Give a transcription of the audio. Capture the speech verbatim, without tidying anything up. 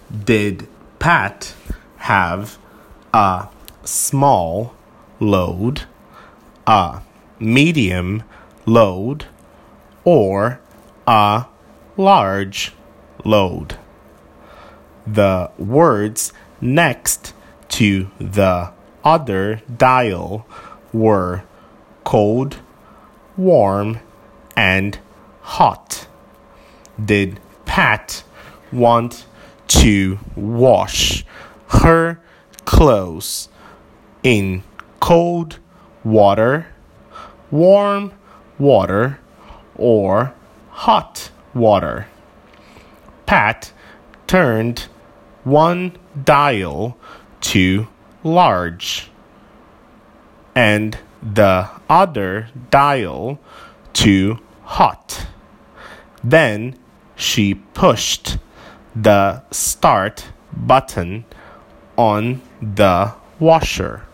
Did Pat have a small load, a medium load, or a large load? The words next to the other dial were cold, warm, and hot. Did Pat want to wash her clothes in cold water, warm water, or hot water? Pat turned one dial to large and the other dial to hot. Then she pushed the start button on the washer.